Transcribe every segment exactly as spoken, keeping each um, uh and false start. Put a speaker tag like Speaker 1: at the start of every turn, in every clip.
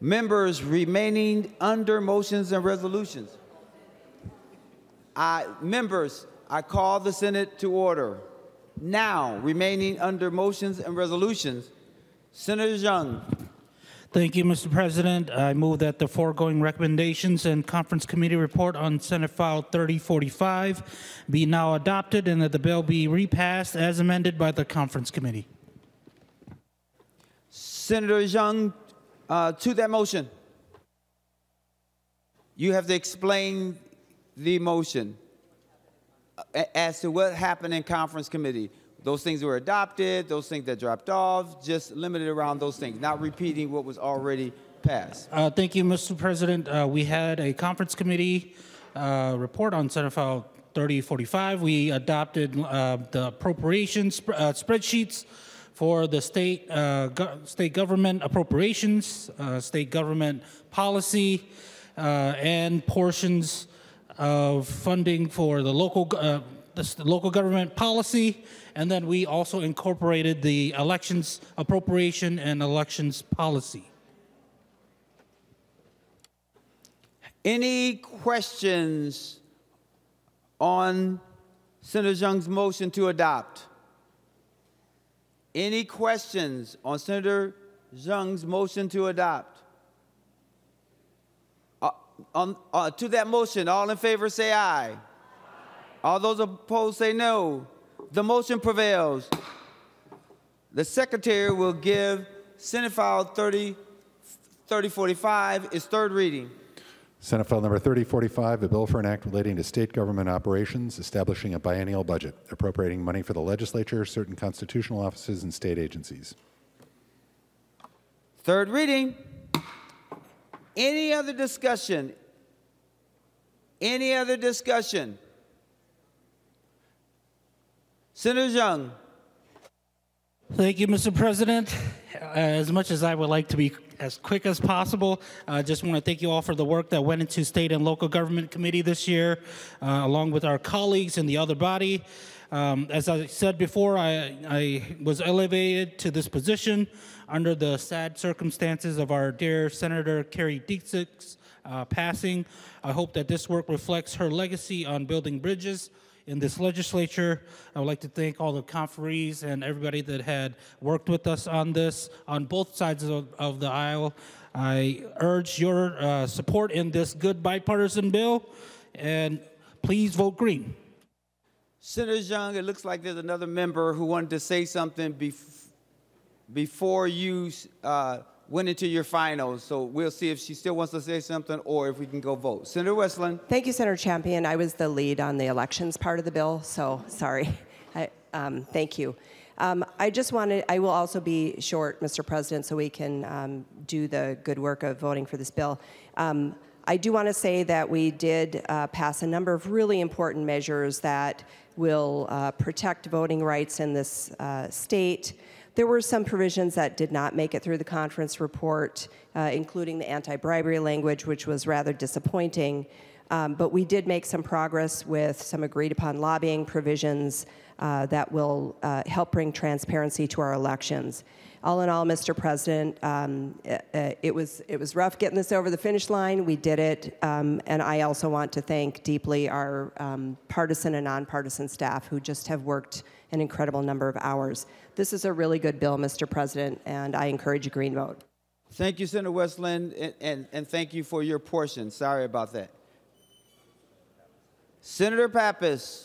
Speaker 1: Members remaining under motions and resolutions. I, members, I call the Senate to order. Now, remaining under motions and resolutions, Senator Young.
Speaker 2: Thank you, Mister President. I move that the foregoing recommendations and conference committee report on Senate File thirty forty-five be now adopted and that the bill be repassed as amended by the conference committee.
Speaker 1: Senator Young, uh, to that motion. You have to explain the motion as to what happened in conference committee. Those things were adopted, those things that dropped off, just limited around those things, not repeating what was already passed.
Speaker 2: Uh, thank you, Mister President. Uh, we had a conference committee uh, report on Senate File thirty forty-five. We adopted uh, the appropriations sp uh, spreadsheets for the state uh, go state government appropriations, uh, state government policy, uh, and portions of funding for the local uh, the, the local government policy, and then we also incorporated the elections appropriation and elections policy.
Speaker 1: Any questions on Senator Young's motion to adopt? Any questions on Senator Young's motion to adopt? Uh, on, uh, to that motion, all in favor say aye. Aye. All those opposed say no. The motion prevails. The Secretary will give Senate File thirty forty-five its third reading.
Speaker 3: Senate File Number thirty forty-five, a bill for an act relating to state government operations, establishing a biennial budget, appropriating money for the legislature, certain constitutional offices, and state agencies.
Speaker 1: Third reading. Any other discussion? Any other discussion? Senator Young.
Speaker 2: Thank you, Mister President. As much as I would like to be as quick as possible, I just want to thank you all for the work that went into State and Local Government Committee this year, uh, along with our colleagues in the other body. Um, as I said before, I, I was elevated to this position under the sad circumstances of our dear Senator Carrie Dietzig's uh, passing. I hope that this work reflects her legacy on building bridges in this legislature. I would like to thank all the conferees and everybody that had worked with us on this on both sides of, of the aisle. I urge your uh, support in this good bipartisan bill, and please vote green.
Speaker 1: Senator Young, it looks like there's another member who wanted to say something bef before you uh, went into your finals, so we'll see if she still wants to say something or if we can go vote. Senator Westland.
Speaker 4: Thank you, Senator Champion. I was the lead on the elections part of the bill, so sorry. I, um, thank you. Um, I just wanted, I will also be short, Mister President, so we can um, do the good work of voting for this bill. Um, I do want to say that we did uh, pass a number of really important measures that will uh, protect voting rights in this uh, state. There were some provisions that did not make it through the conference report, uh, including the anti-bribery language, which was rather disappointing. Um, but we did make some progress with some agreed-upon lobbying provisions uh, that will uh, help bring transparency to our elections. All in all, Mister President, um, it, it, was, it was rough getting this over the finish line. We did it, um, and I also want to thank deeply our um, partisan and nonpartisan staff who just have worked an incredible number of hours. This is a really good bill, Mister President, and I encourage a green vote.
Speaker 1: Thank you, Senator Westland, and, and, and thank you for your portion. Sorry about that. Senator Pappas.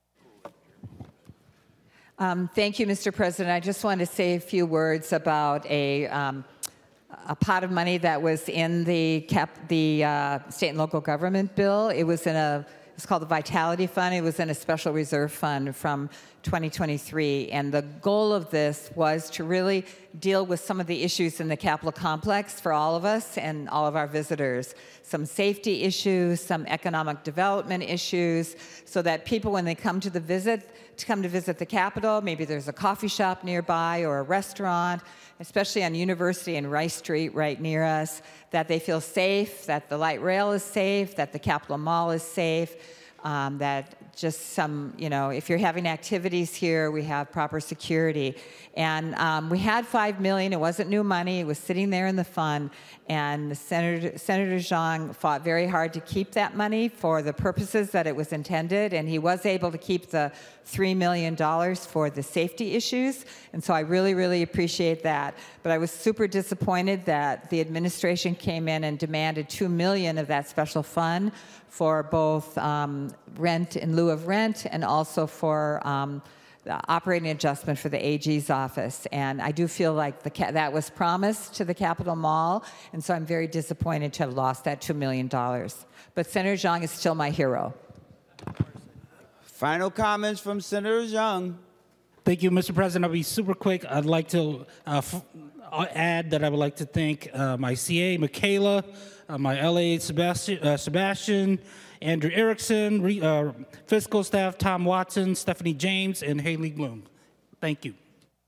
Speaker 5: Um, thank you, Mister President. I just want to say a few words about a, um, a pot of money that was in the, cap, the uh, state and local government bill. It was in a, it's called the Vitality Fund. It was in a special reserve fund from twenty twenty-three. And the goal of this was to really deal with some of the issues in the Capitol complex for all of us and all of our visitors. Some safety issues, some economic development issues, so that people, when they come to the visit, to come to visit the Capitol, maybe there's a coffee shop nearby or a restaurant, especially on University and Rice Street right near us, that they feel safe, that the light rail is safe, that the Capitol Mall is safe. um, that just some, you know, if you're having activities here, we have proper security. And um, we had five million dollars. It wasn't new money. It was sitting there in the fund. And Senator, Senator Zhang fought very hard to keep that money for the purposes that it was intended. And he was able to keep the three million dollars for the safety issues. And so I really, really appreciate that. But I was super disappointed that the administration came in and demanded two million dollars of that special fund for both um, rent in lieu of rent and also for um, the operating adjustment for the A G's office. And I do feel like the ca that was promised to the Capitol Mall, and so I'm very disappointed to have lost that two million dollars. But Senator Zhang is still my hero.
Speaker 1: Final comments from Senator Zhang.
Speaker 2: Thank you, Mister President. I'll be super quick. I'd like to uh, f add that I would like to thank uh, my C A, Michaela, uh, my L A, Sebastian, uh, Sebastian Andrew Erickson, re, uh, fiscal staff, Tom Watson, Stephanie James, and Haley Bloom. Thank you.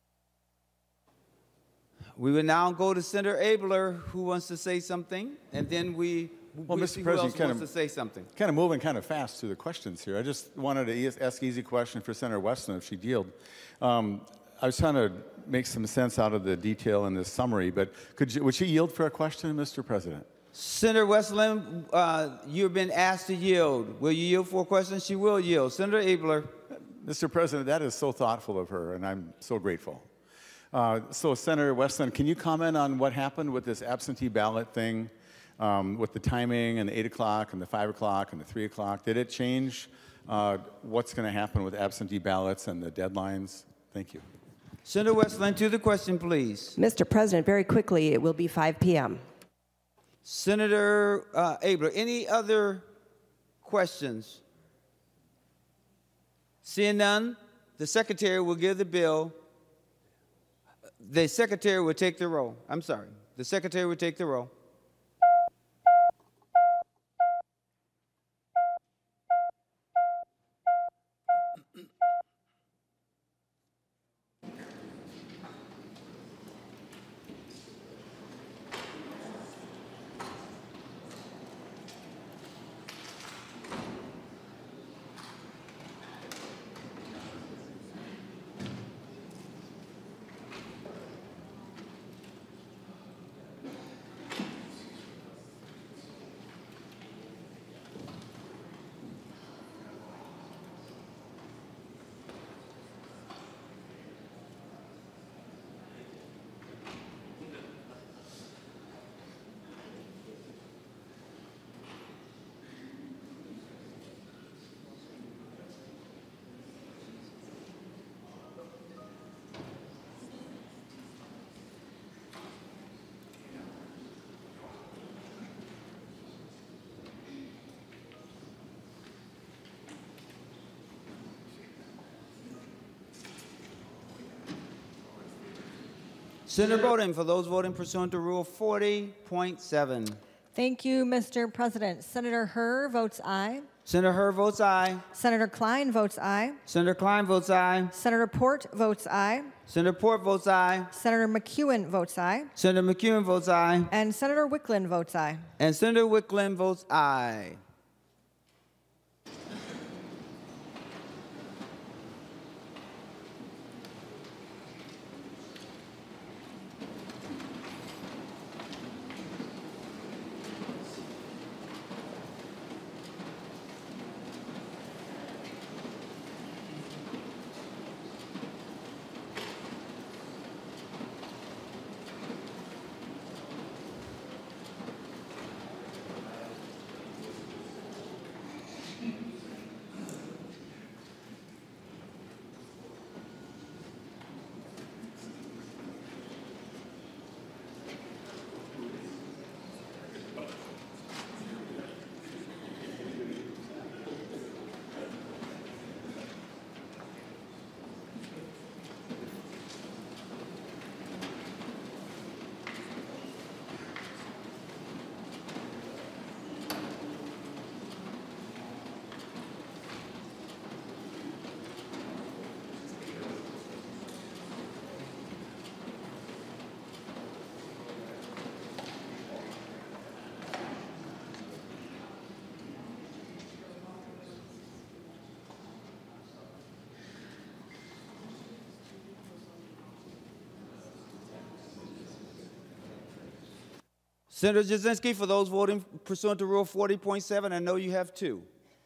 Speaker 1: We will now go to Senator Abler, who wants to say something, and then we
Speaker 6: Well,
Speaker 1: we'll
Speaker 6: Mister
Speaker 1: see who
Speaker 6: President,
Speaker 1: else
Speaker 6: kind
Speaker 1: wants
Speaker 6: of,
Speaker 1: to say something.
Speaker 6: kind of moving kind of fast through the questions here. I just wanted to e ask an easy question for Senator Westland if she'd yield. Um, I was trying to make some sense out of the detail in this summary, but could you, would she yield for a question, Mister President?
Speaker 1: Senator Westland, uh, you've been asked to yield. Will you yield for a question? She will yield. Senator Abler.
Speaker 6: Mister President, that is so thoughtful of her, and I'm so grateful. Uh, so, Senator Westland, can you comment on what happened with this absentee ballot thing, um, with the timing and the eight o'clock and the five o'clock and the three o'clock? Did it change uh, what's going to happen with absentee ballots and the deadlines? Thank you.
Speaker 1: Senator Westland, to the question, please.
Speaker 4: Mister President, very quickly, it will be five p m
Speaker 1: Senator uh, Abler, any other questions? Seeing none, the Secretary will give the bill. The Secretary will take the roll. I'm sorry. The Secretary will take the roll. Senator Bowden, for those voting pursuant to Rule forty point seven.
Speaker 7: Thank you, Mister President. Senator Herr votes aye.
Speaker 1: Senator Herr votes aye.
Speaker 7: Senator Klein votes aye.
Speaker 1: Senator Klein votes aye.
Speaker 7: Senator Port votes aye.
Speaker 1: Senator Port votes aye.
Speaker 7: Senator McEwen votes aye.
Speaker 1: Senator McEwen votes aye.
Speaker 7: And Senator Wickland votes aye.
Speaker 1: And Senator Wickland votes aye. Senator Jasinski, for those voting pursuant to Rule forty point seven, I know you have two.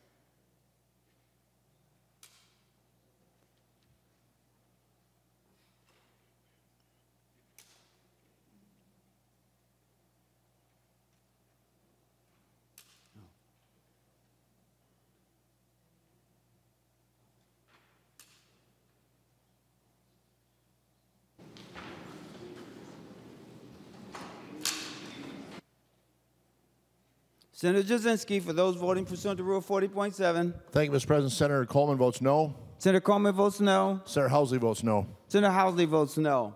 Speaker 1: Senator Jasinski, for those voting pursuant to Rule forty point seven.
Speaker 8: Thank you, Mister President. Senator Coleman votes no.
Speaker 1: Senator Coleman votes no.
Speaker 8: Senator Housley votes no.
Speaker 1: Senator Housley votes no.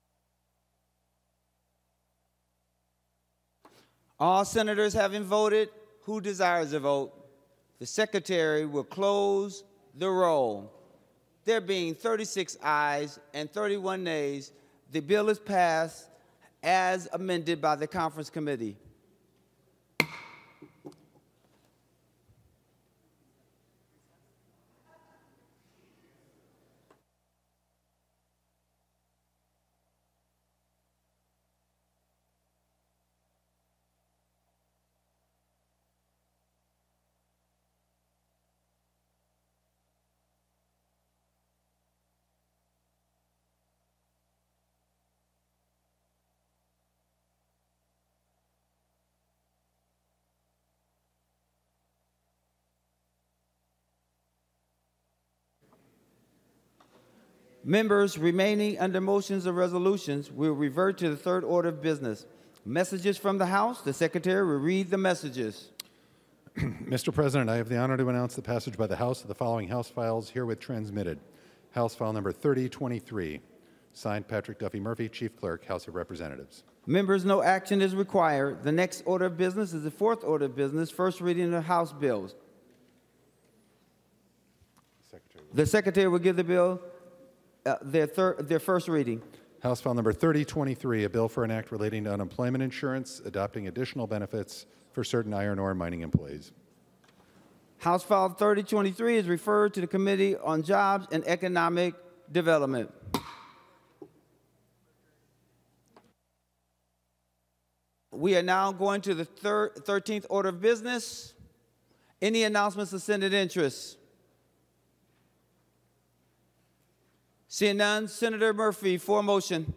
Speaker 1: All senators having voted, who desires a vote? The secretary will close the roll. There being thirty-six ayes and thirty-one nays, the bill is passed as amended by the conference committee. Members remaining under motions or resolutions will revert to the third order of business. Messages from the House. The Secretary will read the messages.
Speaker 3: Mister President, I have the honor to announce the passage by the House of the following House files herewith transmitted. House File Number thirty twenty-three, signed Patrick Duffy Murphy, Chief Clerk, House of Representatives.
Speaker 1: Members, no action is required. The next order of business is the fourth order of business, first reading of House bills. Secretary. The Secretary will give the bill uh, their, third, their first reading.
Speaker 3: House File Number thirty twenty-three, a bill for an act relating to unemployment insurance, adopting additional benefits for certain iron ore mining employees.
Speaker 1: House File thirty twenty-three is referred to the Committee on Jobs and Economic Development. We are now going to the third, thirteenth order of business. Any announcements of Senate interest? Seeing none, Senator Murphy for a motion.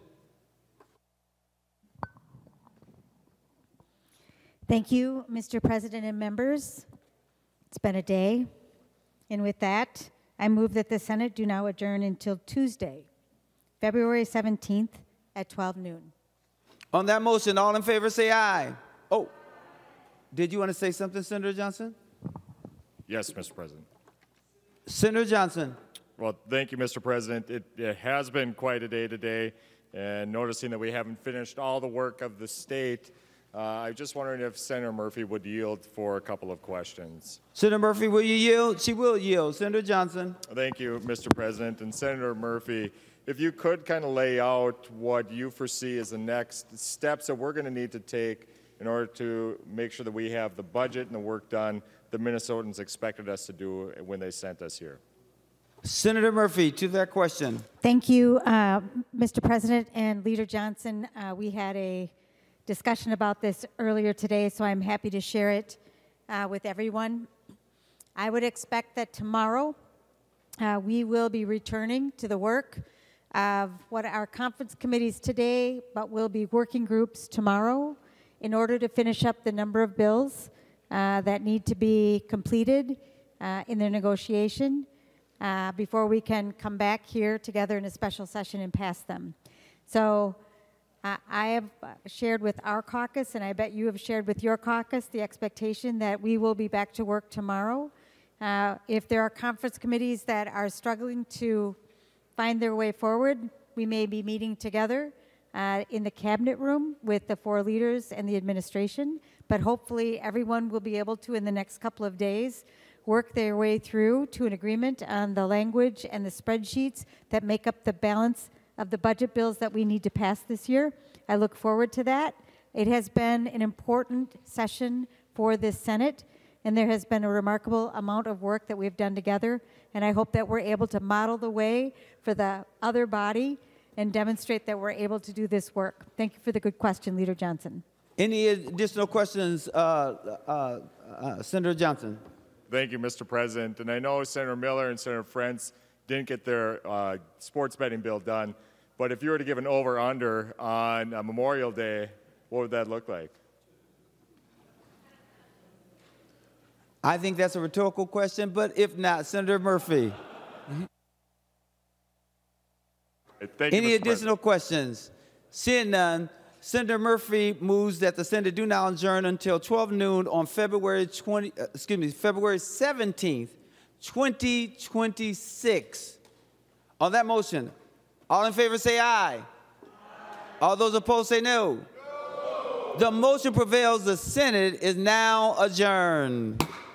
Speaker 7: Thank you, Mister President and members. It's been a day. And with that, I move that the Senate do now adjourn until Tuesday, February seventeenth at twelve noon.
Speaker 1: On that motion, all in favor say aye. Oh, did you want to say something, Senator Johnson?
Speaker 9: Yes, Mister President.
Speaker 1: Senator Johnson.
Speaker 9: Well, thank you, Mister President. It, it has been quite a day today, and noticing that we haven't finished all the work of the state, uh, I'm just wondering if Senator Murphy would yield for a couple of questions.
Speaker 1: Senator Murphy, will you yield? She will yield. Senator Johnson.
Speaker 9: Thank you, Mister President. And Senator Murphy, if you could kind of lay out what you foresee as the next steps that we're going to need to take in order to make sure that we have the budget and the work done that Minnesotans expected us to do when they sent us here.
Speaker 1: Senator Murphy, to that question.
Speaker 7: Thank you, uh, Mister President and Leader Johnson. Uh, we had a discussion about this earlier today, so I'm happy to share it uh, with everyone. I would expect that tomorrow uh, we will be returning to the work of what our conference committees today, but will be working groups tomorrow in order to finish up the number of bills uh, that need to be completed uh, in their negotiation. Uh, before we can come back here together in a special session and pass them. So uh, I have shared with our caucus, and I bet you have shared with your caucus, the expectation that we will be back to work tomorrow. Uh, if there are conference committees that are struggling to find their way forward, we may be meeting together uh, in the cabinet room with the four leaders and the administration, but hopefully everyone will be able to, in the next couple of days, work their way through to an agreement on the language and the spreadsheets that make up the balance of the budget bills that we need to pass this year. I look forward to that. It has been an important session for this Senate, and there has been a remarkable amount of work that we've done together, and I hope that we're able to model the way for the other body and demonstrate that we're able to do this work. Thank you for the good question, Leader Johnson.
Speaker 1: Any additional questions, uh, uh, uh, Senator Johnson?
Speaker 9: Thank you, Mister President. And I know Senator Miller and Senator Frentz didn't get their uh, sports betting bill done, but if you were to give an over-under on uh, Memorial Day, what would that look like?
Speaker 1: I think that's a rhetorical question, but if not, Senator Murphy.
Speaker 9: Thank you,
Speaker 1: Any
Speaker 9: Mister
Speaker 1: additional
Speaker 9: President.
Speaker 1: questions? Seeing none, Senator Murphy moves that the Senate do now adjourn until twelve noon on February twentieth, uh, excuse me, February seventeenth, twenty twenty-six. On that motion, all in favor say aye. Aye. All those opposed say no. No. The motion prevails. The Senate is now adjourned.